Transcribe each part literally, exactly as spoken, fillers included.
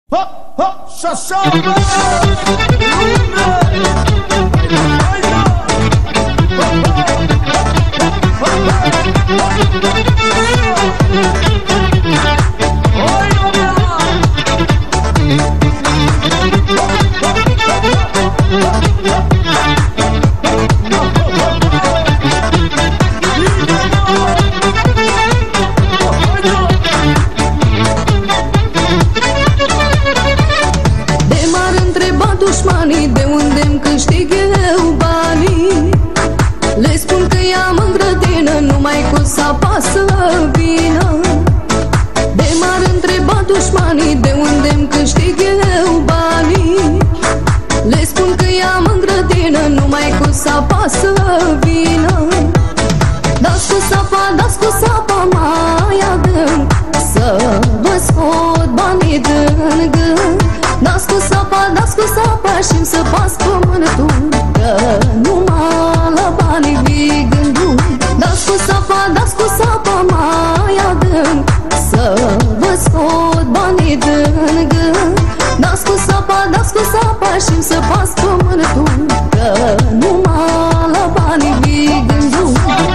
Ha, ha, și așa, bă, lume! Hai, da! Ha, ha, ha, hai, lumea! Dușmanii, de unde-mi câștig eu banii? Le spun că i-am în grădină, numai cu sapa să vină. De m-ar întreba dușmanii, de unde-mi câștig eu banii? Le spun că i-am în grădină, numai cu sapa să vină. Dați cu sapa, dați cu sapa mai adânc, să vă scot banii din gând. Dați cu sapa, dați cu sapa și-mi săpați pământul, că numai la banii vii gândul. Dați cu sapa, dați cu sapa mai adânc, să vă scot banii din gând. Dați cu sapa, dați cu sapa și-mi săpați pământul, că numai la banii vii gândul.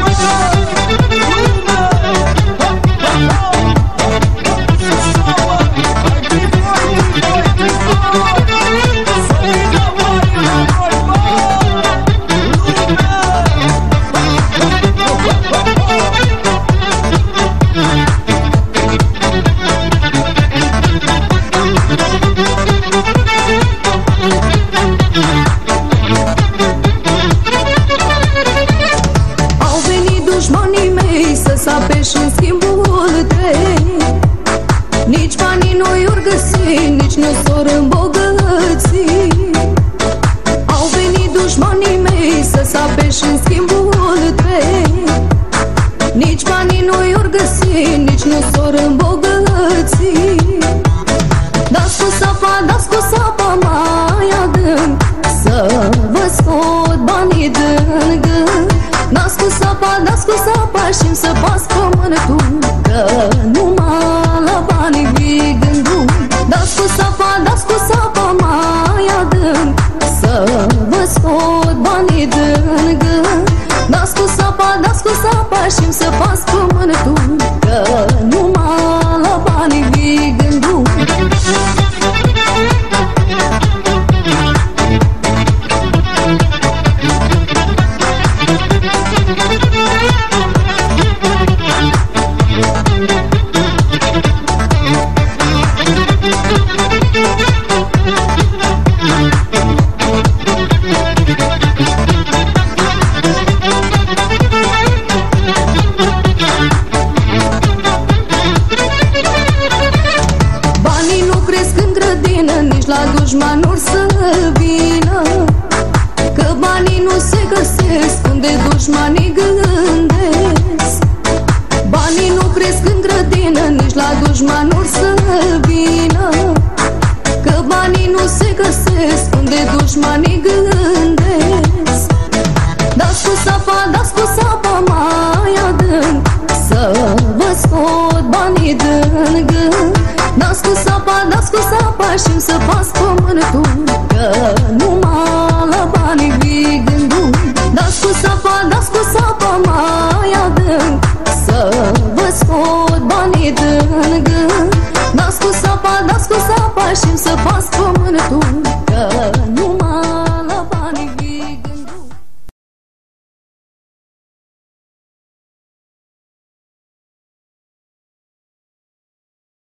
Dușmanii mei să sape și-n schimbul trei, nici banii nu i-or găsi, nici nu s-or îmbogăți. Au venit dușmanii mei să sape și-n schimbul trei, nici banii nu i-or găsi, nici nu s-or îmbogăți. Dați cu sapa, dați cu sapa mai adânc, să vă scot banii din gând. Dați cu sapa, dați cu sapa și-mi săpați pământul, că numai la banii vii gândul. Dați cu sapa, dați cu sapa mai adânc, să vă scot banii din gând. Dați cu sapa, dați cu sapa și-mi săpați pământul, că numai la banii vii gândul. Nici la dușmanuri să vină, că banii nu se găsesc unde dușmanii gândesc. Banii nu cresc în grădină, nici la dușmanuri să vină, că banii nu se găsesc unde dușmanii gândesc. Dați cu sapa, dați cu sapa mai adânc, să vă scot banii din gând. Dați cu sapa, dați cu sapa și-mi săpați pământul, că numai